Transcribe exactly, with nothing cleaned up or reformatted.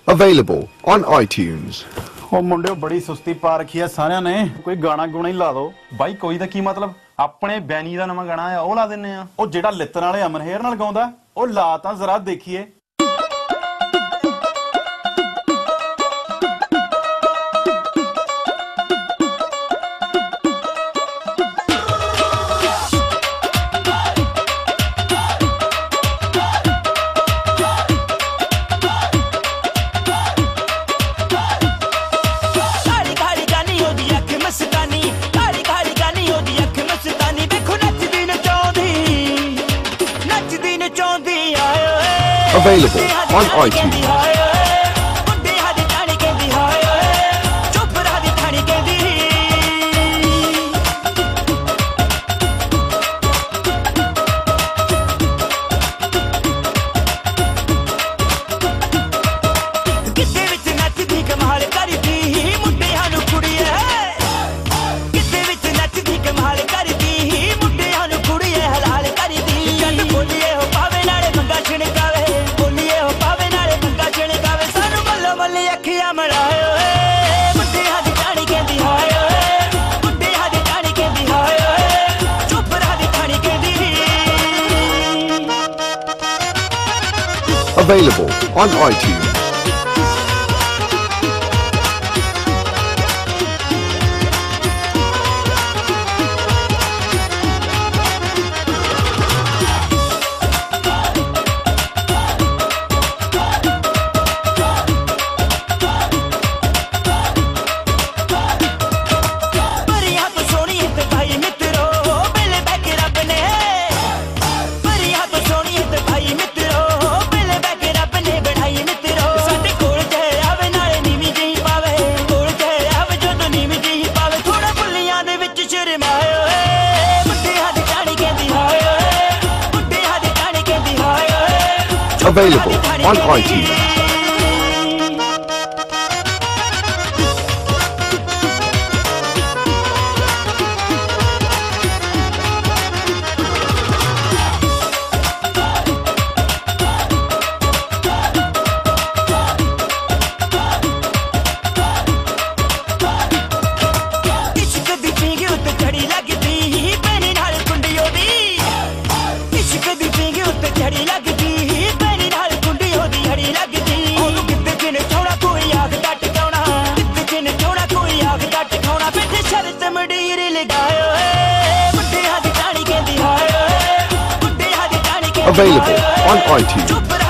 Available on iTunes. ਉਹ ਮੁੰਡਿਓ ਬੜੀ ਸੁਸਤੀ ਪਾ ਰੱਖੀ ਆ ਸਾਰਿਆਂ ਨੇ, ਕੋਈ ਗਾਣਾ ਗੁਣਾ ਹੀ ਲਾ ਦੋ। ਬਾਈ ਕੋਈ ਦਾ ਕੀ ਮਤਲਬ, ਆਪਣੇ ਬੈਨੀ ਦਾ ਨਵਾਂ ਗਾਣਾ ਆ ਉਹ ਲਾ ਦਿੰਨੇ ਆ। ਉਹ ਜਿਹੜਾ ਲਿੱਤਣ ਵਾਲੇ ਅਮਨ ਹੇਅਰ ਨਾਲ ਗਾਉਂਦਾ ਉਹ ਲਾ ਤਾਂ ਜ਼ਰਾ ਦੇਖੀਏ। Available on iTunes. Available on iTunes. Available on iTunes. Available on iTunes.